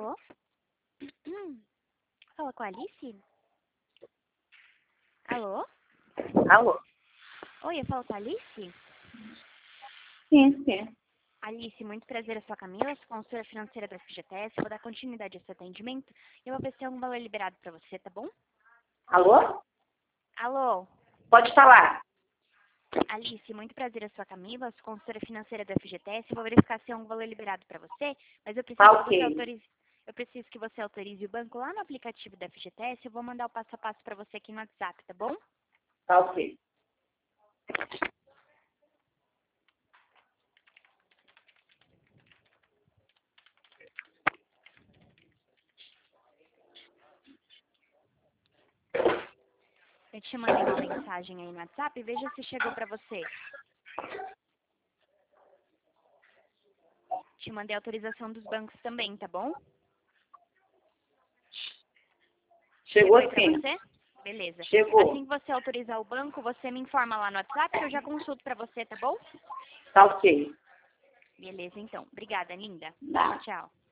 Alô? Fala com a Alice? Alô? Alô? Oi, eu falo com a Alice? Sim, sim. Alice, muito prazer, eu sou a Camila, sou consultora financeira da FGTS, vou dar continuidade a esse atendimento e eu vou ver se tem algum valor liberado para você, tá bom? Alô? Alô? Pode falar. Alice, muito prazer, eu sou a Camila, sou consultora financeira da FGTS, vou verificar se tem algum valor liberado para você, mas eu preciso Tá que você ok. autorize. Eu preciso que você autorize o banco lá no aplicativo da FGTS, eu vou mandar o passo a passo para você aqui no WhatsApp, tá bom? Tá ok. Eu te mandei uma mensagem aí no WhatsApp, veja se chegou para você. Te mandei a autorização dos bancos também, tá bom? Chegou aí pra sim. você? Beleza. Chegou. Assim que você autorizar o banco, você me informa lá no WhatsApp que eu já consulto pra você, tá bom? Tá ok. Beleza, então. Obrigada, linda. Tá. Tchau, tchau.